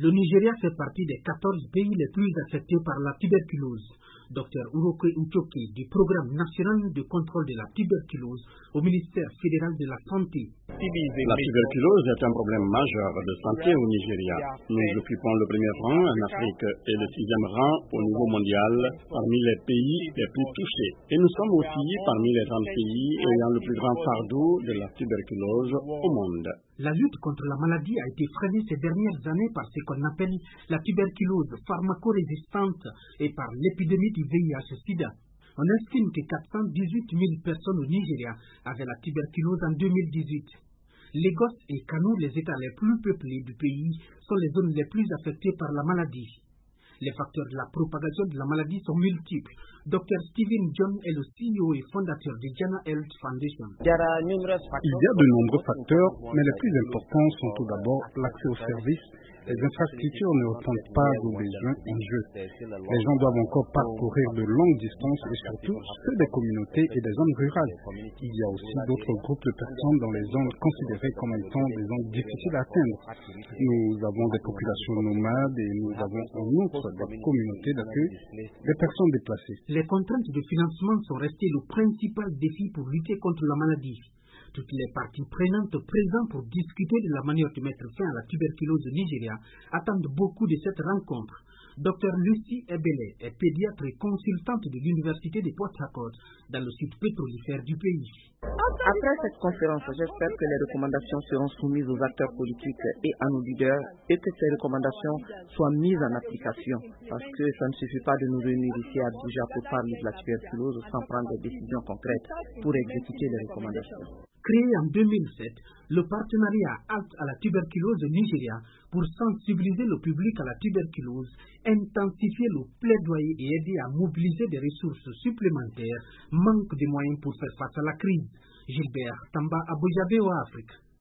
Le Nigeria fait partie des 14 pays les plus affectés par la tuberculose. Dr Uroke Uchoke du Programme national de contrôle de la tuberculose au ministère fédéral de la Santé. La tuberculose est un problème majeur de santé au Nigeria. Nous occupons le premier rang en Afrique et le 6e rang au niveau mondial parmi les pays les plus touchés. Et nous sommes aussi parmi les 30 pays ayant le plus grand fardeau de la tuberculose au monde. La lutte contre la maladie a été freinée ces dernières années par ce qu'on appelle la tuberculose pharmacorésistante et par l'épidémie du VIH-Sida. On estime que 418 000 personnes au Nigeria avaient la tuberculose en 2018. Lagos et Kano, les États les plus peuplés du pays, sont les zones les plus affectées par la maladie. Les facteurs de la propagation de la maladie sont multiples. Dr Stephen John est le CEO et fondateur de Jana Health Foundation. Il y a de nombreux facteurs, mais les plus importants sont tout d'abord l'accès aux services. Les infrastructures ne répondent pas aux besoins en jeu. Les gens doivent encore parcourir de longues distances et surtout ceux des communautés et des zones rurales. Il y a aussi d'autres groupes de personnes dans les zones considérées comme étant des zones difficiles à atteindre. Nous avons des populations nomades et nous avons en outre des communautés d'accueil des personnes déplacées. Les contraintes de financement sont restées le principal défi pour lutter contre la maladie. Toutes les parties prenantes présentes pour discuter de la manière de mettre fin à la tuberculose au Nigeria attendent beaucoup de cette rencontre. Dr Lucy Ebele est pédiatre et consultante de l'Université de Port Harcourt dans le site pétrolifère du pays. Après cette conférence, j'espère que les recommandations seront soumises aux acteurs politiques et à nos leaders et que ces recommandations soient mises en application. Parce que ça ne suffit pas de nous réunir ici à Abuja pour parler de la tuberculose sans prendre des décisions concrètes pour exécuter les recommandations. Créé en 2007, le partenariat Halte à la tuberculose au Nigeria pour sensibiliser le public à la tuberculose, intensifier le plaidoyer et aider à mobiliser des ressources supplémentaires, manque de moyens pour faire face à la crise. Gilbert Tamba, Abuja, VOA Afrique.